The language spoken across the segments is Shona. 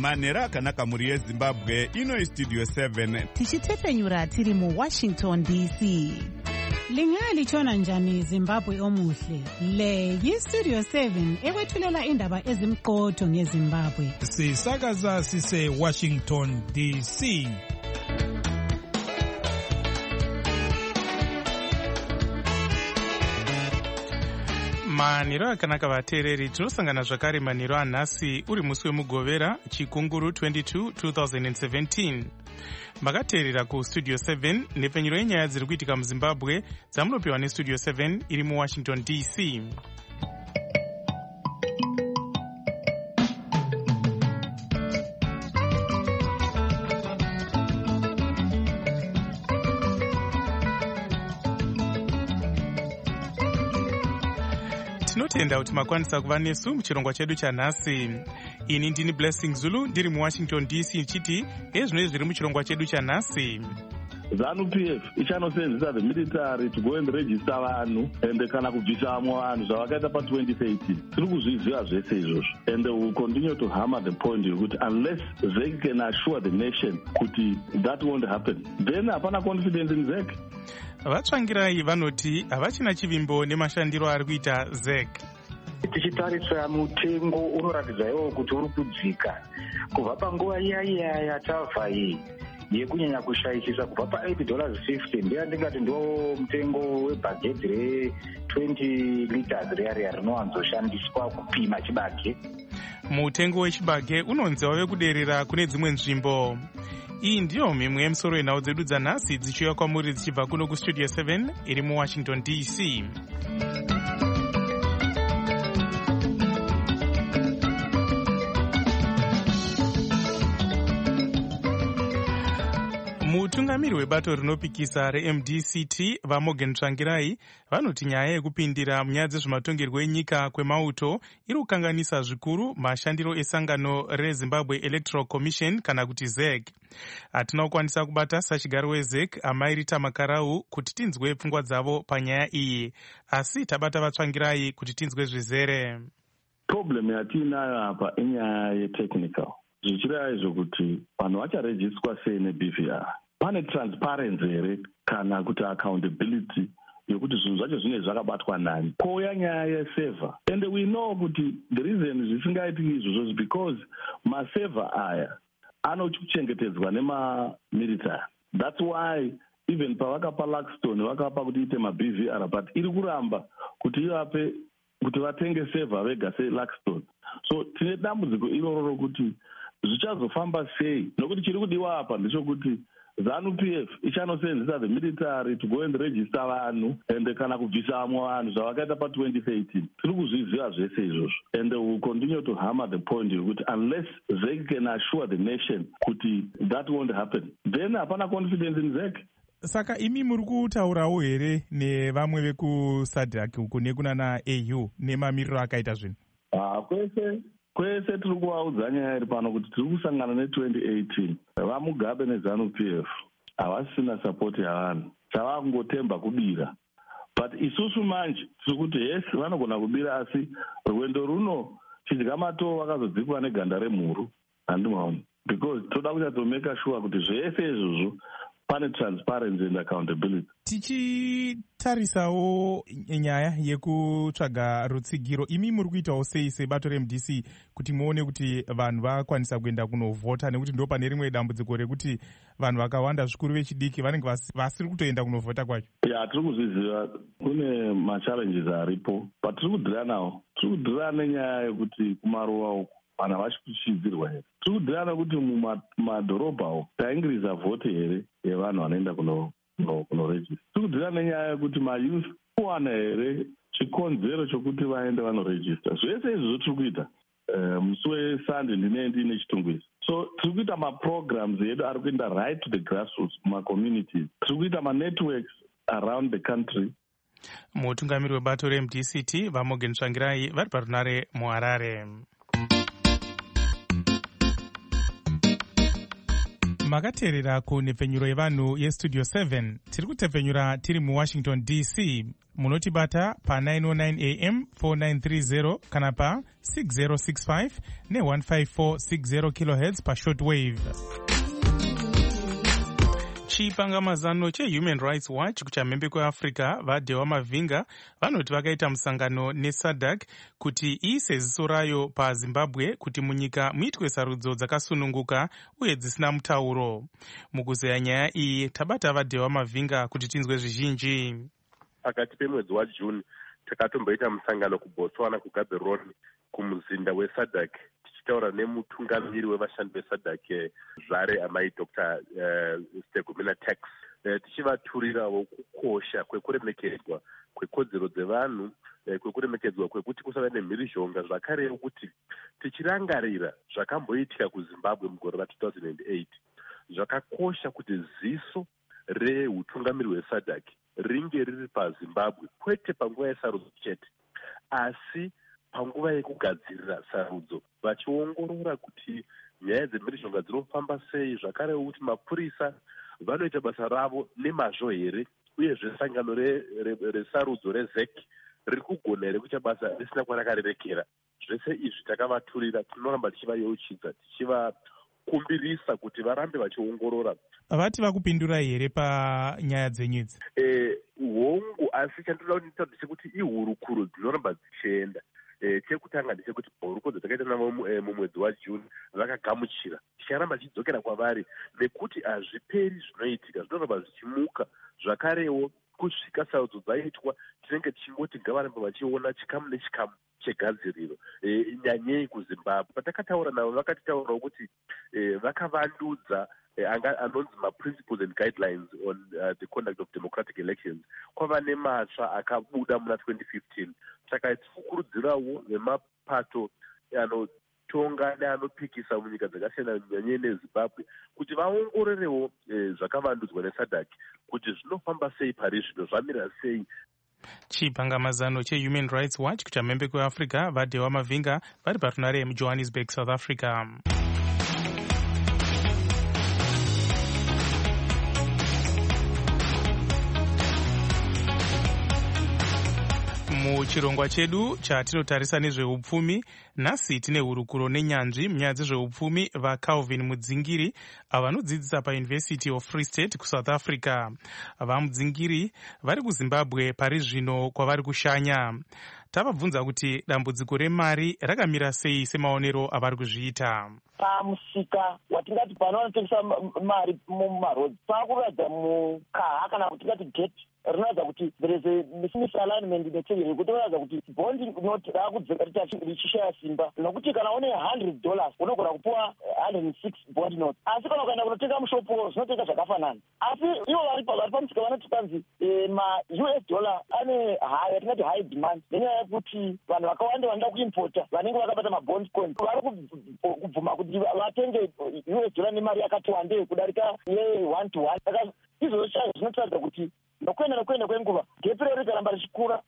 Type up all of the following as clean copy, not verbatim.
manhero akanaka mhuri yezimbabwe. Ino Studio 7 tichitepenyura tiri muWashington DC. Lingalitshona njani Zimbabwe omuhle? Le yiStudio 7 ekwethulela indaba ezimqotho ngeZimbabwe. Sisakaza sise Washington DC. Manhero akanaka vateereri, tinosangana zvakare manhero anhasi uri musi wemugovera chikunguru 22 2017. Makateerera kuStudio 7 nepfenyuro yenyaya dziri kuitika muZimbabwe dzamunopiwa neStudio 7 iri muWashington DC. Tinotenda kuti makwanisa kuva nesu muchirongwa chedu chanhasi. Ini ndini Blessing Zulu ndiri muWashington DC nchiti ezvinoi zviri muchirongwa chedu chanhasi. ZANU-PF ichanosenzesa the military to go and register vanhu ende kana kubvisamo vanhu zvavakaita pa2013. Tiri kuzviziva zvese izvozvo, and we will continue to hammer the point yekuti unless they can assure the nation kuti that won't happen, then hapana confidence in ZEC. Vatsvangirai vanoti havachina chivimbo nemashandiro ari kuita ZEC. Tichitarisa mutengo unoratidza iwo kuti uri kudzika kubva panguva iya yatabva iyi yekunyanya kushayikisa kubva pa$8.50 ndeyandingati ndo mutengo webhageti re20 liters riya rinowanzoshandiswa kupima chibage. Mutengo wechibage unonzi wave kuderera kune dzimwe nzvimbo. Iyi ndiyo mimwe yemusoro yenhau dzedu dzanhasi dzichiuya kwamuri dzichibva kuno kuStudio 7 iri muWashington DC. Mutungamiri webato rinopikisa reMDCT vaMorgan Tsvangirai vanoti nyaya yekupindira munyaya dzezvematongerwo enyika kwemauto iri kukanganisa zvikuru mashandiro esangano reZimbabwe Electoral Commission kana kuti ZEC. Hatina kukwanisa kubata sachigaro weZEC Amairita Makarau kuti tinzwe pfungwa dzavo panyaya iyi, asi tabata vaTsvangirai kuti tinzwe zvizere. Problem yatinayo apa inyaya yetechnical. Zvichireva izvo kuti vanhu vacharejiswa sei neBVR. Pane transparency here kana kuti accountability yokuti zvinhu zvacho zvinenge zvakabatwa nani. Kouya nyaya yeseva. And we know kuti the reason zvisingaitiki izvozvo is because maseva aya anochengetedzwa nemamilitary. That's why even pavakapa Luxton vakapa kuti ite maBVR, but iri kuramba kuti ivape kuti vatenge seva vega seLuxton. So tine dambudziko iroro kuti zvichazofamba sei, nokuti chiri kudiwa apa ndechekuti ZANU-PF ichanosenzesa the military to go and register vanhu ende kana kubvisamo vanhu zvavakaita pa2013. Tiri kuzviziva zvese izvozvo, and we will continue to hammer the point yekuti unless they can assure the nation kuti that won't happen, then hapana confidence in ZEC. Saka imi muri kutaurawo here nevamwe vekuSADC uku nekunana AU nemamiriro akaita zvinhu? Kwese tiri kuvaudza nyaya iri pano kuti tiri kusangana ne2018. VaMugabe neZANU-PF havasina sapoti yavanhu, chavakungotemba kubira. But isusu manje tiri kuti yes vanogona kubira, asi rwendo runo chidya matoo vakazodzikwa neganda remhuru handimaona, because toda kuchatomeka sure kuti zvese izvozvo pane transparency and accountability. Tichitarisawo nyaya yekutsvaga rutsigiro, imi muri kuitawo sei sebato reMDC kuti muone kuti vanhu vakwanisa kuenda kunovhota, nekuti ndo pane rimwe dambudziko rekuti vanhu vakawanda zvikuru vechidiki vanenge vasiri kutoenda kunovhota kwacho? Ya, tiri kuzviziva kune machallenges aripo, but tiri kudhira nawo. Tiri kudhira nenyaya yekuti kumaruwa uku vanhu havachikuchidzirwa here. Tiri kudhira nekuti mumadhorobha uku taingiriza vhoti here yevanhu vanoenda kunorejista. Tiri kudhira nenyaya yekuti mayouth kuwana here chikonzero chokuti vaende vanorejista. Zvese izvozvo tiri kuita. Musi weSunday ndine chitungwizi. So tiri kuita maprograms edu ari kuenda right to the grassroots mumacommunities. Tiri kuita manetworks around the country. Mutungamiri webato reMDCT vaMorgan Tsvangirai vari parunare muHarare. makateerera kunhepfenyuro yevanhu yestudio 7 tiri kutepfenyura tiri muwashington dc. Munotibata pa 909 am 4930 kana pa 6065 ne15460 kHz pa shortwave. Chipangamazano chehuman rights watch kuchamhembe kweafrica vadhewa mavhinga vanoti vakaita musangano nesadc kuti iise ziso rayo pazimbabwe kuti munyika muitwe sarudzo dzakasununguka uye dzisina mutauro. Mukuzeya nyaya iyi tabata vadhewa mavhinga kuti tinzwe zvizhinji. Pakati pemwedzi waJune takatomboita musangano kuBotswana kuGaborone kumuzinda wesadc tichitaura nemutungamiri wevashandi vesadc zvare amai Dr. Stegomena Tax tichivaturirawo kukosha kwekuremekedzwa kwekodzero dzevanhu, kwekuremekedzwa kwekuti kusava nemhirizhonga, zvakarewo kuti tichirangarira zvakamboitika kuZimbabwe mugore ra2008 zvakakosha kuti ziso reutungamiri hwesadc ringe riri paZimbabwe, kwete panguva yesarudzo chete asi panguva yekugadzirira sarudzo, vachiongorora kuti nyaya dzemhirizhonga dzinofamba sei, zvakare kuti mapurisa vanoita basa ravo nemazvo here, uyezve sangano resarudzo rezec riri kugona here kuita basa risina kwarakarerekera. Zvese izvi takavaturira, tinoramba tichivayeuchidza, tichivakumbirisa kuti varambe vachiongorora. Vati vakupindurai here panyaya dzenyu idzi? Hongu, asi chandoda kuita ndechekuti ihurukuro dzinoramba dzichienda. Chekutanga ndechekuti huruko dzatakaita navo mumwedzi waJune vakagamuchira, ticharamba tichidzokera kwavari nekuti hazviperi zvinoitika, zvinoramba zvichimuka. Zvakarewo kusvika sarudzo dzaitwa tinenge tichingoti ngavarambe vachiona chikamu nechikamu chegadziriro, nyanyei kuZimbabwe. Patakataura navo vakatitaurawo kuti vakavandudza anonzi ma-principles and guidelines on the conduct of democratic elections. Kwava nematsva akabuda muna 2015. Saka tirikukurudzirawo nemapato anotonga neanopikisa munyika dzakasiyana nyanyei neZimbabwe kuti vaongororewo zvakavandudzwa nesadc kuti zvinofamba sei pari zvino, zvamira sei. Chipangamazano chehuman rights watch kuchamhembe kweafrica vadhewa mavhinga vari parunare mujohannesburg, south africa. Muchirongwa chedu chatinotarisa nezveupfumi, nhasi tine hurukuro nenyanzvi munyaya dzezveupfumi vaCalvin Mudzingiri vanodzidzisa paUniversity of Free State kuSouth Africa. VaMudzingiri vari kuZimbabwe pari zvino kwavari kushanya. Tavabvunza kuti dambudziko remari rakamira sei semaonero avari kuzviita. Pamusika watingati pano vanotengesa mari mumarodzi pakuradza mukaha kana kuti tingati gate rinoratidza kuti there is a misalignment inechenge yekuti vanoratidza kuti bondi noti rakudzeka richishaya simba, nokuti kana une $100 unogona kupuwa 106 bond notes, asi kana ukaenda kunotenga mushopo zvinotenga zvakafanana. Asi ivo vari pamusika vanoti kanzi ma-US dollar ane yatingati high demand nenyaya yekuti vanhu vakawanda vanoda kuimpota vanenge vakabata mabond coin vari kubvuma kuti vatenge US dollar nemari yakati wandei kudarika ye1 to 1. Saka izvozvo chaizvo zvinotaridza kuti nokuenda kwenguva gepi rero rikaramba richikura,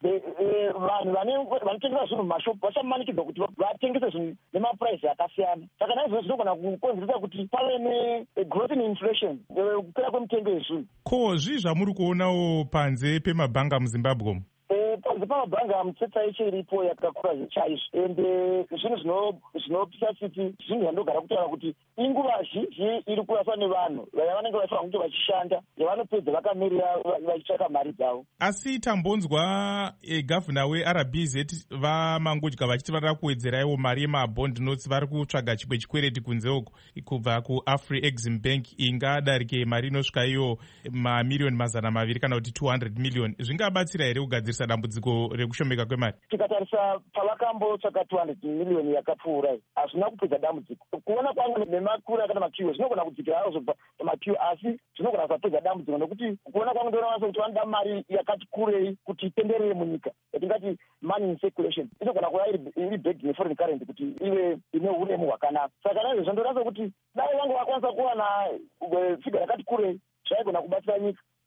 vanhu vanotengesa zvinhu mumashopu vachamanikidzwa kuti vatengese zvinhu nemapuraisi akasiyana. Saka naizvozvo zvinogona kukonzeresa kuti pave negrowth in inflation, kupera kwemitengo yezvinhu. Ko zvii zvamuri kuonawo panze pemabhanga muZimbabwe? Panze pamabhanga mutsetse yeshe iripo yakakura chaizvo, ende zvinhu zvinopisa siti zvinhu zvandogara kutaura kuti inguva zhinji iri kuraswa nevanhu vaya vanenge vafanira kunge vachishanda yavanopedza vakamirira vachitsvaka mari dzavo. Asi tambonzwa gavhuna weRBZ vamangodya vachiti varada kuwedzeraiwo mari yemabond notes, vari kutsvaga chimwe chikwereti kunze uko kubva kuAfri-Exim Bank ingadarike mari inosvika iyo mamiliyoni 200 kana kuti 200 million. Zvingabatsira here kugadzirisa dambudziko rekushomeka kwemari? Tikatarisa pavakambotsvaka 200 million yakapfuura hazvina kupedza dambudziko. Kuona kwangu nemakura kana makiwo zvinogona kudzikira hawo zvobva pamakiwo, asi zvinogona kusapedza dambudziko nekuti kuona kwangu ndinoona kuti vanoda mari yakati kurei kuti itenderere munyika yatingati money in circulation, inogona kuva iri backed neforeign currency kuti ive ine uremu hwakanaka. Saka naizvozvo ndinoratidza kuti dai vangu vakwanisa kuwana figa yakati kurei zvaigona kubatsira nyika.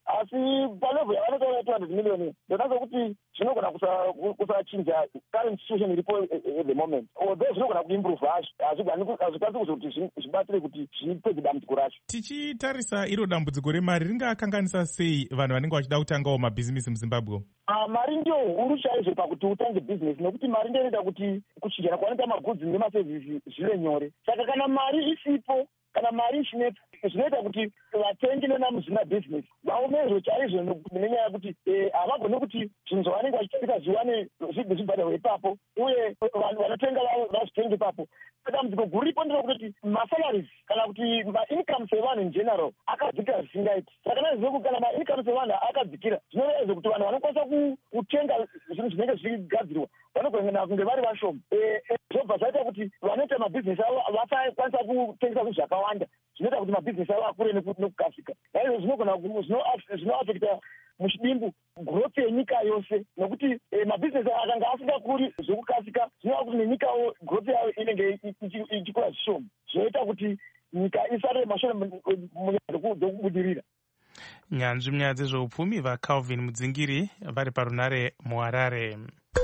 asi palevel yavanotaura 200 million ndonazo kuti zvinogona kusachinja current situation iripo at the moment, although zvinogona kuimprove hacho hazvikwanisi kuzoti zvibatsire kuti zvipedze dambudziko racho. Tichitarisa iro dambudziko remari ringakanganisa sei vanhu vanenge vachida kutangawo mabhizinesi muZimbabwe? Mari ndio huru chaizvo pakuti utange business, nekuti mari ndio inoita kuti kuchinjana kwanoita magudzi nemasevhisi zvive nyore. Saka kana mari isipo, kana mari ishinepo, zvinoita kuti vatengi nenamuzvina business vaomezvo chaizvo nenyaya yekuti havagone kuti zvinhu zvavanenge vachitengesa zviwane zvibhadharwa ipapo, uye vanhu vanotenga vazvitenge ipapo. Dambudziko guru ripo nderekuti masalaries kana kuti maincomes evanhu in general akadzikira zvisingaiti. Saka naizvo kuti kana maincomes evanhu akadzikira, zvinoita kuti vanhu vanokwanisa kutenga zvinhu zvinenge zvigadzirwa vanogona kunge vari vashoma. Zvobva zvaita kuti vanoita mabhizinesi avo vasakwanisa kutengesa zvinhu zvakawanda, zvinoita kuti mabhizinesi avo akure nekukasika. Naizvo zvinogona zvinoafekta muchidimbu growth yenyika yose, nekuti mabhizinesi akanga asingakuri zvekukasika, zvinova kuti nenyikawo growth yayo inenge ichikura zvishoma, zvinoita kuti nyika isare mashure munyaya dzekubudirira. Nyanzvi munyaya dzezveupfumi vaCalvin Mudzingiri vari parunare muHarare.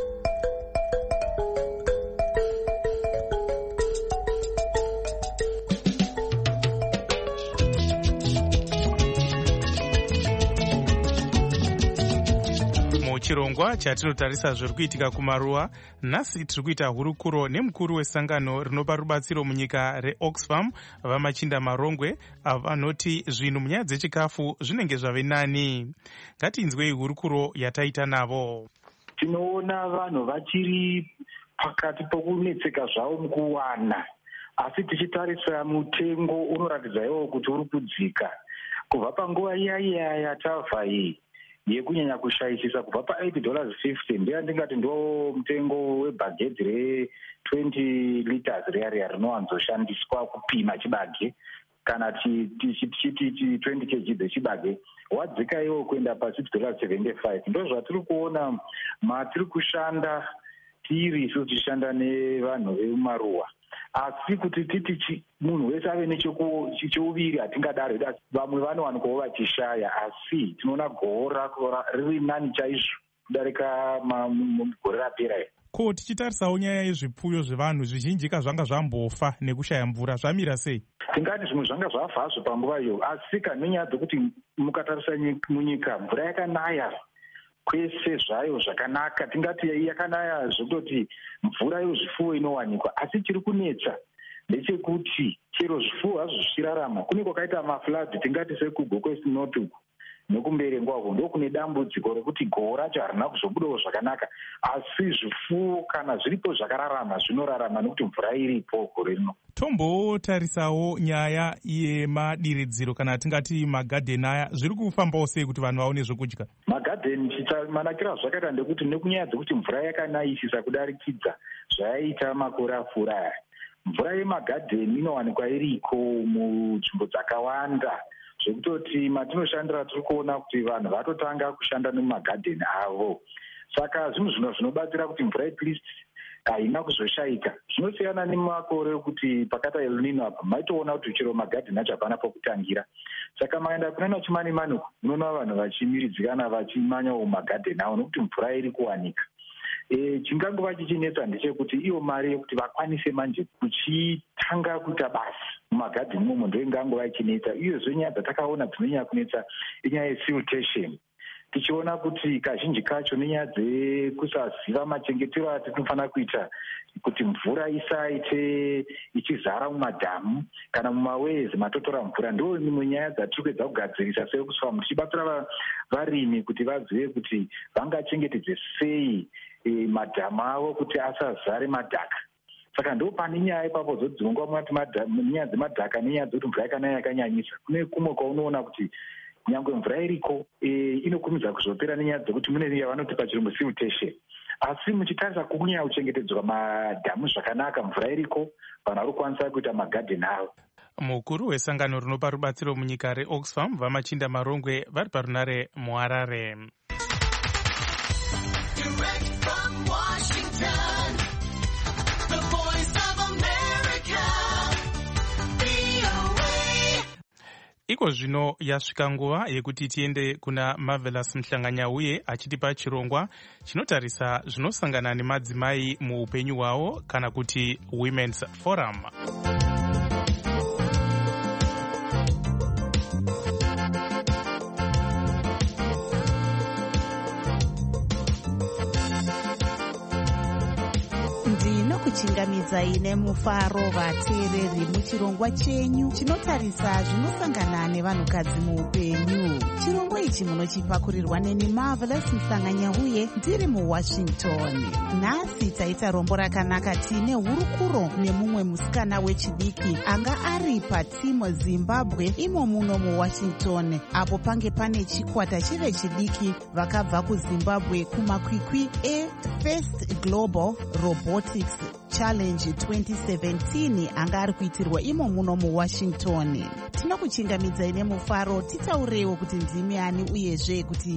Chirongwa chatinotarisa zviri kuitika kumaruwa, nhasi tiri kuita hurukuro nemukuru wesangano rinopa rubatsiro munyika reOxfam vamachinda marongwe vanoti zvinhu munyaya dzechikafu zvinenge zvave nani. Ngatinzwei hurukuro yataita navo. Tinoona vanhu vachiri pakati pokunetseka zvavo mukuwana, asi tichitarisa mutengo unoratidza iwo kuti uri kudzika kubva panguva iya yatabva iyi yekunyanya kushayisisa kubva pa$8.50 ndiyandingati ndo mutengo webhagedhi re20 liters riya rinowanzoshandiswa kupima chibage kana tichiti 20 kg dzechibage, wadzika iwo kuenda pa$6.75. ndo zvatiri kuona matiri kushanda tiri isu tichishanda nevanhu vemumaruwa. Asi kuti titi munhu wese ave necheuviri hatingadaro, vamwe vanowanikawo vachishaya, asi tinoona gora riri nani chaizvo kudarika gore rapera iri. Ko tichitarisawo nyaya yezvipfuyo zvevanhu zvizhinji zvanga zvambofa nekushaya mvura, zvamira sei? Tingati zvimwe zvanga zvafa hazvo panguva iyo, asi nenyaya dzekuti mukatarisa munyika mvura yakanaya kwese zvayo zvakanaka, tingati yakanaya zvekutoti mvura yezvifuwo inowanikwa, asi chiri kunetsa ndechekuti chero zvifuwo hazvo zvichirarama kune kwakaita mafloods, tingati sekugo kwesinotu nekumberengwako ndo kune dambudziko rekuti goho racho harina kuzobudawo zvakanaka, asi zvifuwo kana zviripo zvakararama zvinorarama nekuti mvura iripo gore rino. Tombotarisawo nyaya yemadiridziro kana tingati magadheni aya, zviri kufambawo sei kuti vanhu vaone zvokudya? Magadheni manakira zvakaita ndekuti nekunyaya dzekuti mvura yakanayisisa kudarikidza zvayaita makore apfuura aya, mvura yemagadheni inowanikwa iriko munzvimbo dzakawanda, zvekutoti matinoshandira tiri kuona kuti vanhu vatotanga kushanda nemumagadheni avo. Saka zvinhu zvinobatsira kuti mvura at least haina kuzoshayika. Zvinosiyana nemakore ekuti pakata El Nino apa maitoona kuti chero magadheni acho hapana pokutangira. Saka maenda kunoona chimani-mani unoona vanhu vachimiridzikana vachimanyawo magadheni avo nekuti mvura iri kuwanika. Chingangova chichinetsa ndechekuti iyo mari yekuti vakwanise manje kuchitanga kuita basa mumagadheni momo ndo ingangova ichinetsa. Iyozve nyaya dzatakaona dzinonyanya kunetsa inyaya yesiltation, tichiona kuti kazhinji kacho nenyaya dzekusaziva machengetero atinofanira kuita kuti mvura isaite ichizara mumadhamu kana mumawezi matotora mvura, ndo imwe nyaya dzatiri kuedza kugadzirisa seOxfam tichibatsira varimi kuti vazive kuti vangachengetedze sei madhamu avo kuti asazare madhaka. Saka ndo pane nyaya ipapo dzodzingwa mwati nyaya dzemadhaka nenyaya dzekuti mvura yakanaya yakanyanyisa. Kune kumwe kwaunoona kuti nyangwe mvura iriko inokumidza kuzopera nenyaya dzekuti mune yavanoti pachirungu siltation, asi muchitarisa kunyanya kuchengetedzwa madhamu zvakanaka, mvura iriko, vanhu vari kukwanisa kuita magadheni avo. Mukuru wesangano rinopa rubatsiro munyika reOxfam vamachinda marongwe vari parunare muHarare. iko zvino yasvika nguva yekuti tiende kuna Marvelous Mhlanganyauye achitipa chirongwa chinotarisa zvinosangana nemadzimai muupenyu hwavo kana kuti Women's Forum. Kuchingamidzai nemufaro vateereri muchirongwa chenyu chinotarisa zvinosangana nevanhukadzi muupenyu. Chirongwa ichi munochipakurirwa neni Marvelous Mhlanganyauye ndiri muWashington. Nhasi taita rombo rakanaka tine hurukuro nemumwe musikana wechidiki anga ari patimu Zimbabwe imo muno muWashington, apo pange pane chikwata chevechidiki vakabva kuZimbabwe kumakwikwi eFirst Global Robotics Challenge 2017 anga ari kuitirwa imo muno muWashington. Tinokuchingamidzai nemufaro, titaureiwo kuti ndimi ani uyezve kuti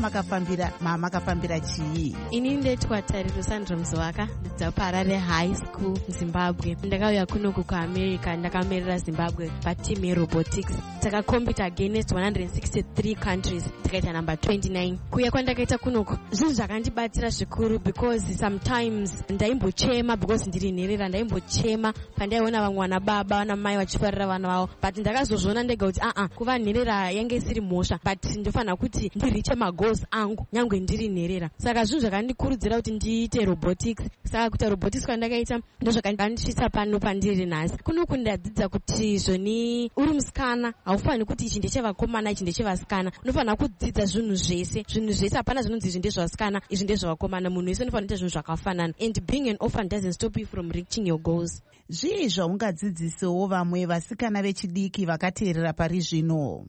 zvamakafambira chii. Ini ndetwa Tariro Sandra Mzowaka, ndibva paHarare High School Zimbabwe. Ndakauya kunoku kuAmerica, ndakamirira Zimbabwe patimu yerobotics. Takakompita against 163 countries, tikaita number 29. Kuya kwandakaita kunoku zvinhu zvakandibatsira zvikuru because sometimes ndaimbochema because ndiri nherera, ndaimbochema pandaiona vamwe vana baba vana mai vachifarira vana vavo, but ndakazozviona ndega kuti kuva nherera yange isiri mhosva, but ndofanira kuti ndiriche magoals angu nyangwe ndiri nherera. Saka zvinhu zvakandikurudzira kuti ndiite robotics. Saka kuita robotics kwandakaita ndozvakandisvitsa pano pandiri nhasi. Kunoku ndadzidza kuti zvoni uri musikana haufaniri kuti ichi ndechavakomana ichi ndechevasikana, unofanira kudzidza zvinhu zvese. Zvinhu zvese hapana zvinonzi izvi ndezvevasikana izvi ndezvevakomana, munhu wese unofanira kuita zvinhu zvakafanana. And being an orphan doesn't stop you from reaching your goals. Zvii zvaungadzidzisewo vamwe vasikana vechidiki vakateerera pari zvino?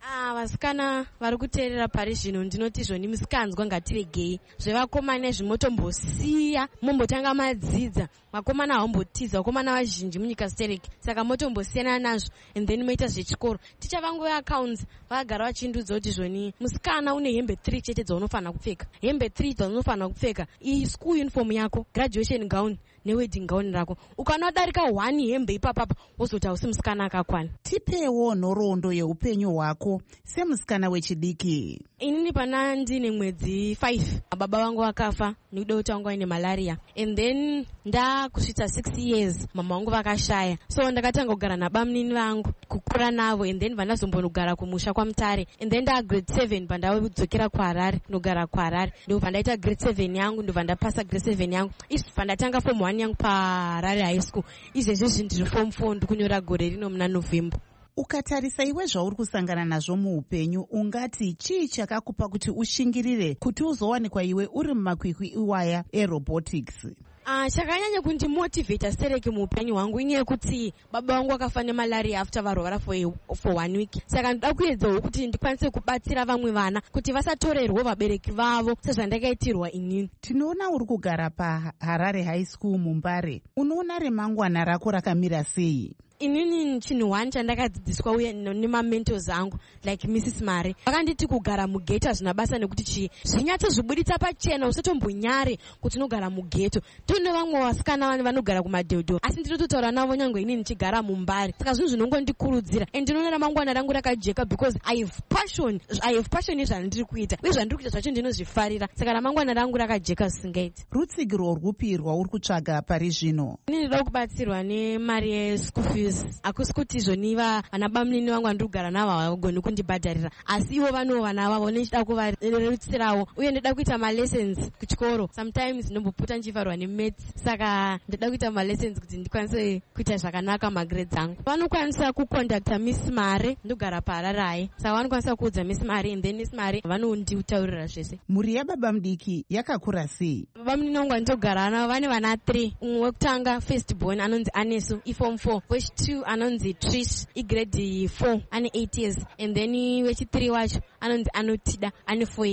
Vasikana vari kuteerera pari zvino ndinoti zvoni musikanzwa ngatiregei. Zvevakomana zvimotombosiya mombotanga madzidza. Vakomana havambotiza, vakomana vazhinji munyika stereki, saka motombosiyana nazvo and then moita zvechikoro. Ticha vangu veaccounts vagara vachindudza kuti zvoni musikana une hembe 3 chete dzaunofanira kupfeka, hembe 3 dzaunofanira kupfeka, school uniform yako, graduation gown newedding gown rako. Ukanodarika 1 hembe ipapapa wozoti hausi musikana akakwana. Tipewo nhoroondo yeupenyu hwako semusikana wechidiki. Inini pana ndine mwedzi 5 baba vangu vakafa nekuda kuti vangu vaine malaria, and then ndakusvitsa 6 years mama vangu vakashaya, so ndakatanga kugara nabamnini vangu kukura navo, and then vandazombonogara kumusha kwaMutare, and then grade 7 pandadzokera kuHarare kunogara kuHarare, ndobva ndaita grade 7 yangu, ndobva ndapasa grade 7 yangu, izvi ndatanga form 1 yangu paHarare High School. Izvezvi ndiri form 4 ndikunyora gore rino muna November. Ukatarisa iwe zvauri kusangana nazvo muupenyu, ungati chii chakakupa kuti ushingirire kuti uzowanikwa iwe uri mumakwikwi iwaya erobotics? Chakanyanya kundimotivheta stereki muupenyu hwangu inyaya yekuti baba vangu vakafa nemalaria after varwara for 1 week. Saka ndoda kuedzawo kuti ndikwanise kubatsira vamwe vana kuti vasatorerwa vabereki vavo sezvandakaitirwa inini. Tinoona uri kugara paHarare High School muMbare. Unoona remangwana rako rakamira sei? Inini chinhu 1 chandakadzidziswa uye nemamentos angu like Mrs. Mari vakanditi kugara mughetto hazvina basa nekuti chii, zvinyatsozvibuditsa pachena, usatombonyare kuti unogara mughetto. Tone vamwe vasikana vanogara kumadhodho, asi ndinototaura navo nyangwe inini nichigara muMbare. Saka zvinhu zvinongondikurudzira, and ndinoona ramangwana rangu rakajeka because I have passion yezvandiri kuita uye zvandiri kuita zvacho ndinozvifarira, saka ramangwana rangu rakajeka zvisingaiti. Rutsigiro rwupi rwauri kutsvaga pari zvino? Inini ndoda kubatsirwa nemari yeschool fees. Hakusi kuti zvoni vana bamnini vangu vandiri kugara navo havagoni kundibhadharira, asi ivo vanowo vana vavo nechida kuvarerutsirawo, uye ndoda kuita malessons kuchikoro. Sometimes ndomboputa ndichivarwa nemaths, saka ndoda kuita malessons kuti ndikwanise kuita zvakanaka magrades angu. Vanokwanisa kucontacta Miss Mare, ndogara paHarare, saka vanokwanisa kuudza Miss Mare, and then Miss Mare vanonditaurira zvese. Mhuri yababa mudiki yakakura sei? Baba munini vangu vandogara navo vane vana 3. Umwe wekutanga first born anonzi Anesu, iform 4, wechi2 anonzi Trish, igrade 4, ane 8 years, and then wechi3 wacho anonzi Anotida, ane 4 years.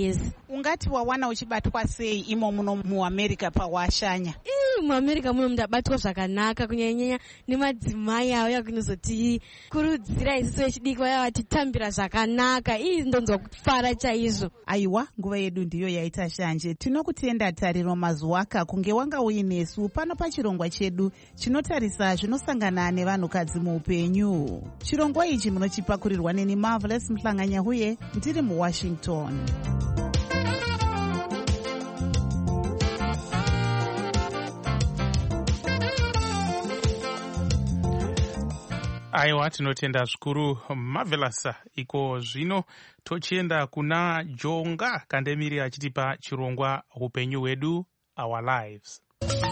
Ungati wawana uchibatwa sei imo muno muAmerica pawashanya? MuAmerica muno ndabatwa zvakanaka kunyanya nemadzimai auya kunozotikurudzira isusu vechidiki vaya vatitambira zvakanaka. Ndonzwa kufara chaizvo. Aiwa, nguva yedu ndiyo yaita shanje. Tinokutenda Tariro Mazwaka kunge wanga uinesu pano pachirongwa chedu chinotarisa zvinosangana nevanhukadzi muupenyu. Chirongwa ichi munochipakurirwa neni Marvelous Mhlanganya huye ndiri muWashington. Aiwa, tinotenda zvikuru Marvelous. Iko zvino tochienda kuna Jonga Kandemiri achitipa chirongwa upenyu hwedu, Our Lives.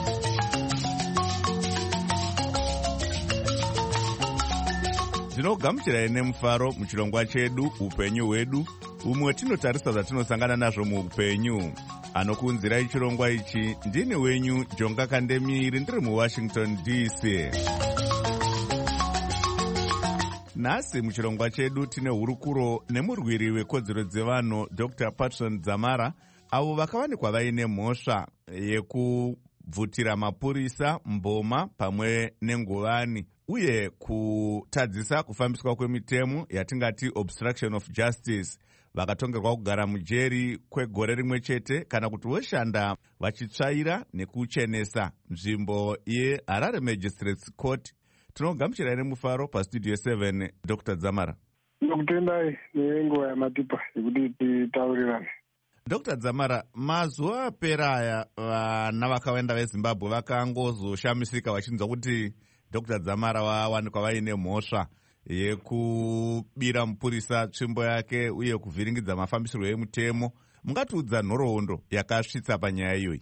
Tinogamuchirai nemufaro muchirongwa chedu upenyu hwedu, umwe tinotarisa zvatinosangana nazvo muupenyu. Anokuunzirai chirongwa ichi ndini wenyu Jonga Kandemiri, ndiri muWashington DC. Nhasi muchirongwa chedu tine hurukuro nemurwiri wekodzero dzevanhu Dr. Patson Dzamara, avo vakawanikwa vaine mhosva yekubvutira mapurisa, mboma pamwe nengovani uye kutadzisa kufambiswa kwemitemo yatingati obstruction of justice. Vakatongerwa kugara mujeri kwegore rimwe chete kana kuti voshanda vachitsvaira nekuchenesa nzvimbo yeHarare Magistrates Court. Tinogamuchirai nemufaro pastudio 7 Dr. Dzamara. Ndokutendai nenguva yamatipa yekuti titaurirane. Dr. Dzamara, mazuva apera aya vana vakawanda veZimbabwe vakangozoshamisika vachinzwa kuti Dr. Dzamara vawanikwa vaine mhosva yekubira mupurisa tsvimbo yake uye kuvhiringidza mafambisirwo emutemo. Mungatiudza nhoroondo yakasvitsa panyaya iyoyi?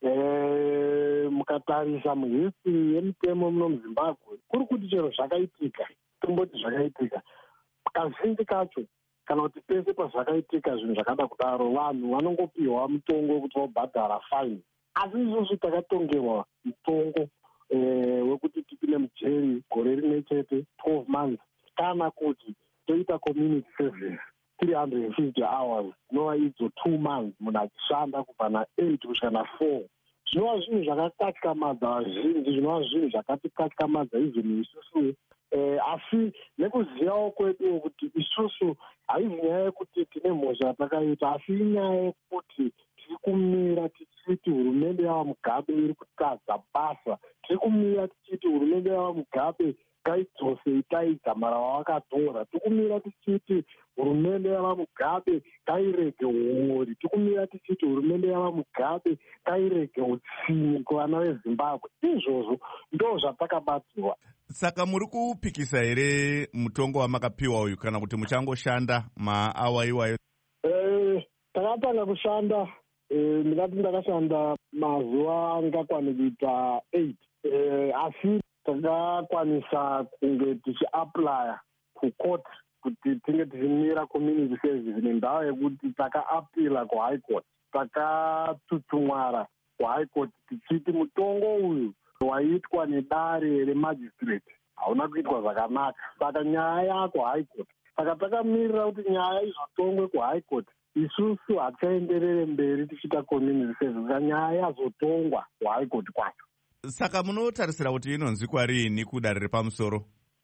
Mukatarisa muhistory yemutemo muno muZimbabwe, kuri kuti chero zvakaitika, tomboti zvakaitika, kazhinji kacho kana kuti pese pazvakaitika zvinhu zvakada kudaro, vanhu vanongopiwa mutongo kuti vobhadhara fine. Asi isusu takatongerwa mutongo wekuti tipinde mujeri gore rimwe chete 12 months kana kuti toita community service 350 hours, nova idzo 2 months munhu achishanda kubva na8 kusvika na4. Zvinova zvinhu zvakatyamadza vazhinji, zvinova zvinhu zvakatityamadza even isusu. Asi nekuzivawo kwedu kuti isusu haizi nyaya yekuti tine mhosva yatakaita, asi inyaya yekuti tiri kumira tichiti hurumende yava Mugabe iri kutadza basa, tiri kumira tichiti hurumende yava Mugabe ngaidzose Itai Dzamara wavakatora, tiri kumira tichiti hurumende yava Mugabe ngairege uori, tiri kumira tichiti hurumende yava Mugabe ngairege utsinye kuvana veZimbabwe. Izvozvo ndo zvatakabatsirwa. Saka muri kupikisa here mutongo wamakapiwa uyu kana kuti muchangoshanda maawa iwayo? Takatanga kushanda, ndingati ndakashanda mazuva angakwana kuita 8, asi takakwanisa kunge tichiaplya kucourt kuti tinge tichimira community service nendava yekuti takaapila kuhigh court, takatutumwara kuhigh court tichiti mutongo uyu waitwa nedare remagistrate hauna kuitwa zvakanaka, saka nyaya yako high court. Saka takamirira kuti nyaya izotongwe kuhigh court, isusu hatichaenderere mberi tichiita community service, saka nyaya yazotongwa kuhigh court kwacho. Saka munotarisira kuti inonzwikwa riini kudare repamusoro?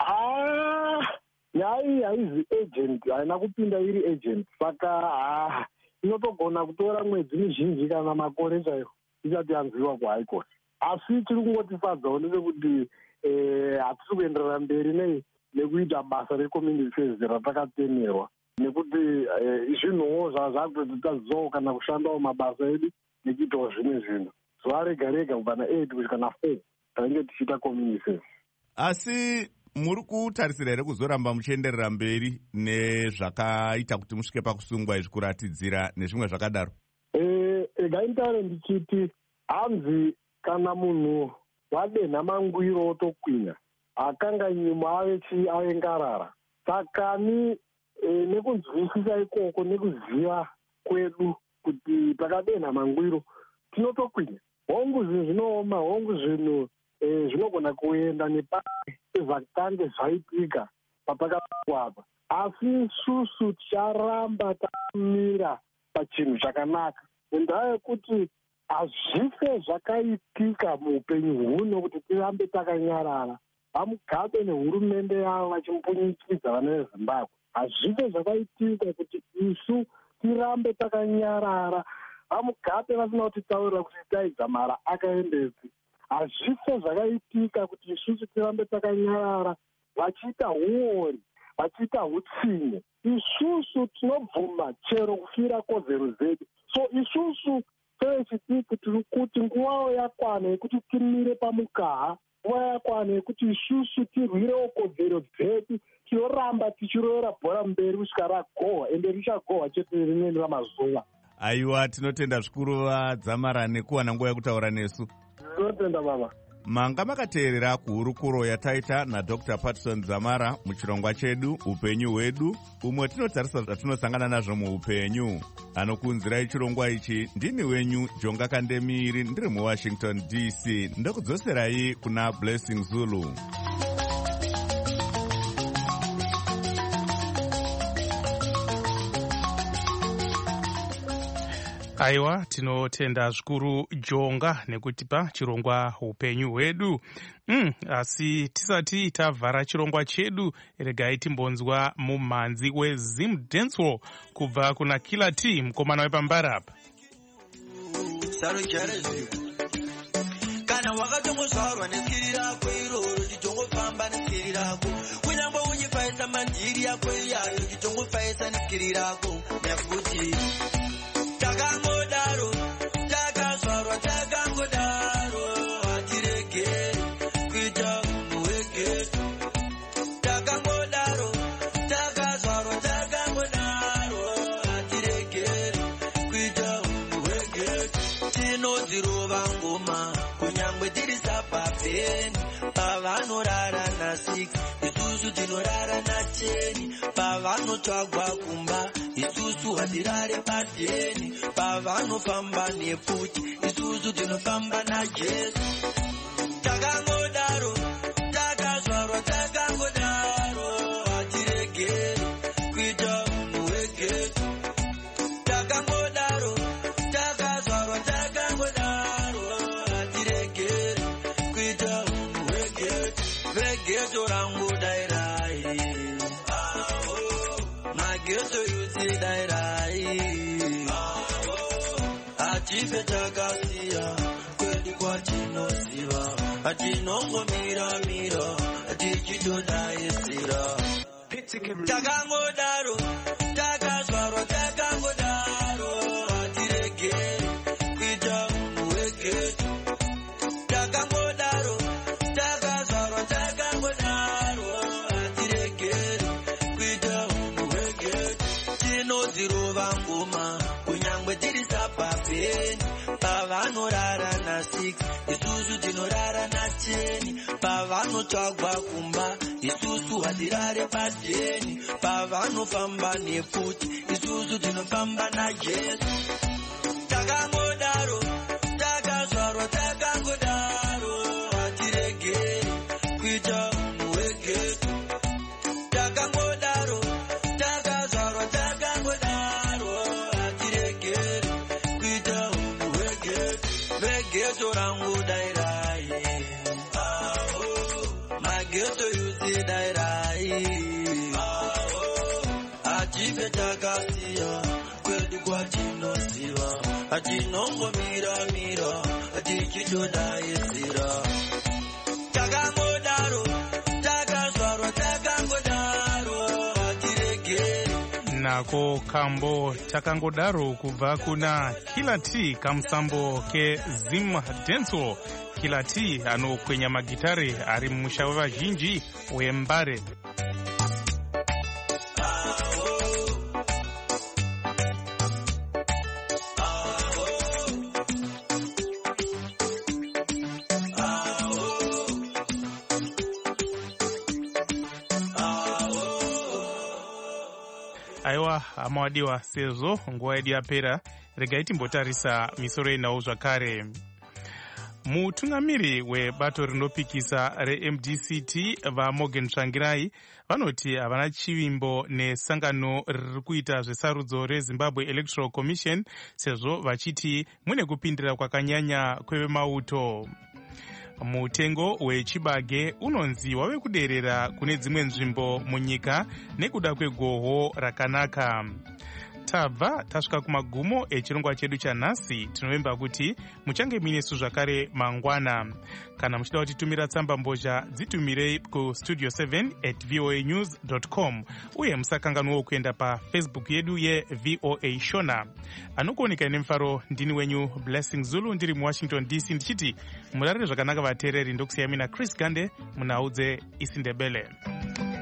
Nyaya iyi haizi agent, haina kupinda iri agent, saka inotogona kutora mwedzi mizhinji kana makore chaiwo isati yanzwiwa kuhigh court. Asi tiri kungotifadzawo ndezvekuti hatisi kuenderera mberi nekuita basa recommunity service ratakatemerwa, nekuti zvinhuwo zvakutoti tadziwawo kana kushandawo mabasa edu nekuitawo zvimwe zvinhu. Zuva rega rega kubva na8 kusvika na4 tanenge tichiita community service. Asi muri kutarisira here kuzoramba muchienderera mberi nezvakaita kuti musvike pakusungwa izvi, kuratidzira nezvimwe zvakadaro? Gaitaure ndichiti hanzi kana munhu wadenha mangwiro otokwinya akanganyi ave ngarara. Saka nekunzwisisa ikoko nekuziva kwedu kuti takadenha mangwiro tinotokwinya. Hongu zvinhu zvinooma, hongu zvinhu zvinogona kuenda nepasi zvakange zvaitika patakakwapa, asi isusu ticharamba takamira pachinhu chakanaka, ngendaa yekuti hazvife zvakaitika muupenyu huno kuti tirambe takanyarara. VaMugabe nehurumende yavo vachimbunyikidza vana veZimbabwe, hazvife zvakaitika kuti isu tirambe takanyarara. VaMugabe vasina kutitaurira kuti Itai Dzamara akaendezi. Hazvife zvakaitika kuti isusu tirambe takanyarara, vachiita huori, vachiita hutsinye. Isusu tinobvuma chero kufira kodzero dzedu. So isusu sevechidiki tiri kuti nguvawo yakwana yekuti timire pamukaha, nguva yakwana yekuti isusu tirwirewo kodzero dzedu. Tinoramba tichirovera bhora mberi kusvika ragohwa, ende richagohwa chete rimweni ramazuva. Aiwa, tinotenda zvikuru vaDzamara nekuwana nguva yekutaura nesu. Tinotenda baba. Manga makateerera kuhurukuro yataita naDr. Patson Dzamara muchirongwa chedu Upenyu Hwedu, umwe tinotarisa zvatinosangana nazvo muupenyu. Anokuunzirai chirongwa ichi ndini wenyu Jonga Kandemiri, ndiri muWashington DC. Ndokudzoserai kuna Blessing Zulu. Aiwa, tinotenda zvikuru Jonga nekutipa chirongwa Upenyu Hwedu. Asi tisati tavhara chirongwa chedu, regai timbonzwa mumhanzi weZim Dancehall kubva kuna Killer T, mukomana wepambara apa. Kana wakatongozvarwa neskiri rako iroro tichongofamba neskiri rako, kunyangwe uchipaisa mandiri yako iyayo tichongopaisa neskiri rako. Nekuti takangodaro, takazvarwa takangodaro, hatiregeri kuita munhu wegeto. Takangodaro, takazvarwa takangodaro, hatiregeri kuita munhu wegeto. Tinodzirova ngoma kunyangwe tiri sabhabheni, pavanorara na6 isusu tinorara na10, pavanotsvagwa kumba isusu hatirare padheni, pavanofamba nefuti isusu tinofamba naJesu. Takangodaro, takazvarwa takangodaro, hatiregeri kuita munhu wegeto. Takangodaro, takazvarwa takangodaro, hatiregeri kuita munhu wegeto. Vegeto rangu dairai, mageto yuti dairai, hatife takasiya kwedi kwatinoziva, hatinongomira-mira hatichitodaisira. Takangodaro, takazvarwa takangodaro, hatiregeri kuita munhu wegeto. Takangodaro, takazvarwa takangodaro, hatiregeri kuita munhu wegeto. Tinodzirova ngoma kunyangwe tiri sabhabheni, pavanorara na6 isusu tinorara na10, pavanotsvagwa kumba isusu hatirare padheni, pavanofamba nefuti isusu tinofamba naJesu. Takangodaro, takazvarwa takangodaro, hatiregeri kuita munhu wegeto. Takangodaro, takazvarwa takangodaro, hatiregeri kuita munhu wegeto. Vegeto rangu dairai, mageto yuti dairai, hatife takasiya kwedu kwatinoziva, hatinongomira-mira hatichitodaisira. Takangodaro, takazvarwa takangodaro, hatiregeri. Nako kambo takangodaro kubva kuna Killer T, kamusambo keZim Dancehall. Killer T anokwenya magitare ari mumusha wevazhinji weMbare. Aiwa, amawadiwa sezvo nguva yedu yapera, regai timbotarisa misoro inawo zvakare. mutungamiri webato rinopikisa reMDCT vaMorgan Tsvangirai vanoti havana chivimbo nesangano riri kuita zvesarudzo reZimbabwe Electoral Commission sezvo vachiti mune kupindira kwakanyanya kwevemauto. Mutengo wechibage unonzi wave kuderera kune dzimwe nzvimbo munyika nekuda kwegohwo rakanaka. Tabva tasvika kumagumo echirongwa chedu chanhasi. Tinovimba kuti muchange minesu zvakare mangwana. Kana muchida kutitumira tsamba mbozha dzitumirei kustudio 7@voanews.com uye musakanganwawo kuenda pafacebook yedu yeVOA Shona. Anokuoneka nemufaro ndini wenyu Blessing Zulu ndiri muWashington DC ndichiti murarire zvakanaka vateereri. Ndokusiyamina Chris Gande munhau dzeIsindebele.